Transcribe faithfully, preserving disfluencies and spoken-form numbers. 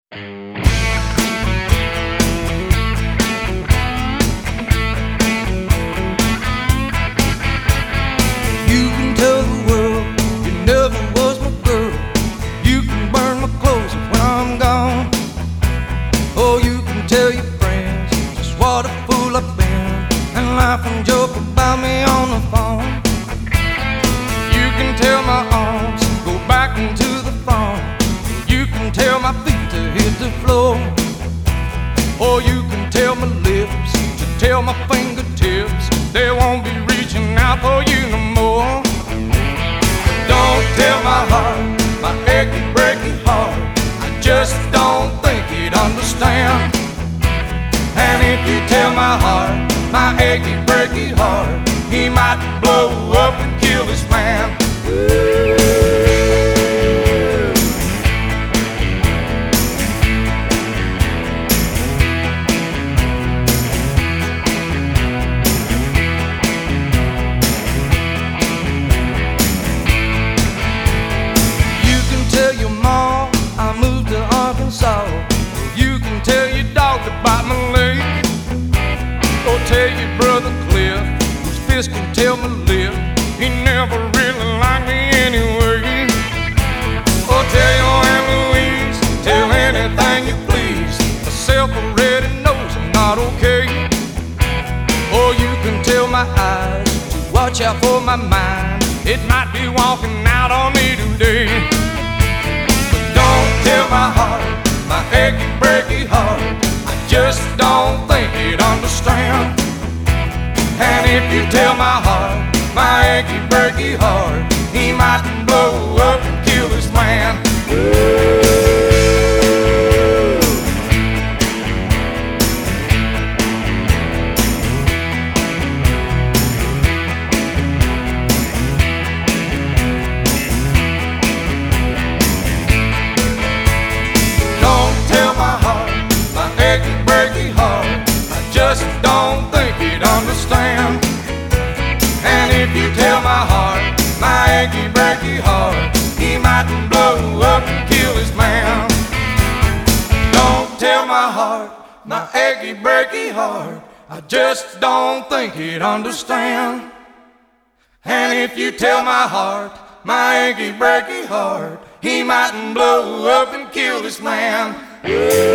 You can tell the world you never was my girl. You can burn my clothes when I'm gone. Oh, you can tell your friends just what a fool I've been, and laugh and joke about me on the phone. You can tell my arms go back into the phone. You can tell my feet to hit the floor. Or you can tell my lips to tell my fingertips they won't be reaching out for you no more. Don't tell my heart, my achy, breaky heart, I just don't think he'd understand. And if you tell my heart, my achy, breaky heart, he might blow up and kill this man. Tell your mom I moved to Arkansas. You can tell your dog to bite my leg. Or tell your brother Cliff, whose fist can tell my lip, he never really liked me anyway. Or tell your Aunt Louise, tell anything you please, myself already knows I'm not okay. Or you can tell my eyes to watch out for my mind, it might be walking out on me today. Tell my heart, my achy, breaky heart, I just don't think he'd understand. And if you tell my heart, my achy, breaky heart, he might blow up and kill this man. Just don't think he'd understand. And if you tell my heart, my achy, breaky heart, he might blow up and kill this man. Don't tell my heart, my achy, breaky heart, I just don't think he'd understand. And if you tell my heart, my achy, breaky heart, he might blow up and kill this man.